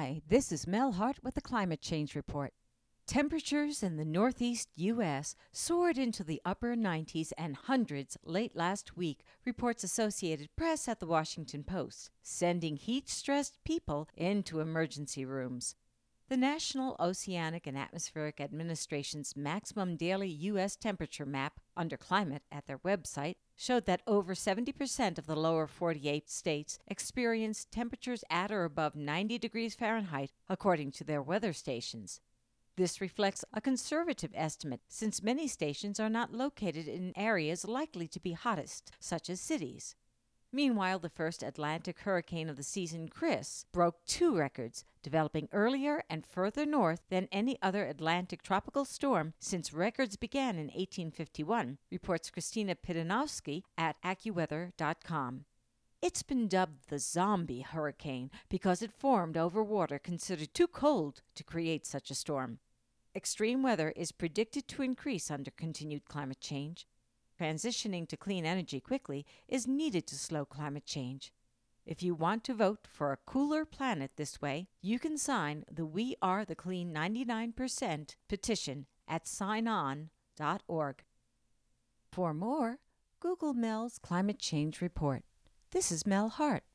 Hi, this is Mel Hart with the Climate Change Report. Temperatures in the northeast U.S. soared into the upper 90s and hundreds late last week, reports Associated Press at the Washington Post, sending heat-stressed people into emergency rooms. The National Oceanic and Atmospheric Administration's maximum daily U.S. temperature map under climate at their website showed that over 70% of the lower 48 states experienced temperatures at or above 90 degrees Fahrenheit, according to their weather stations. This reflects a conservative estimate since many stations are not located in areas likely to be hottest, such as cities. Meanwhile, the first Atlantic hurricane of the season, Chris, broke two records, developing earlier and further north than any other Atlantic tropical storm since records began in 1851, reports Christina Pidanowski at AccuWeather.com. It's been dubbed the zombie hurricane because it formed over water considered too cold to create such a storm. Extreme weather is predicted to increase under continued climate change. Transitioning to clean energy quickly is needed to slow climate change. If you want to vote for a cooler planet this way, you can sign the We Are the Clean 99% petition at signon.org. For more, Google Mel's Climate Change Report. This is Mel Hart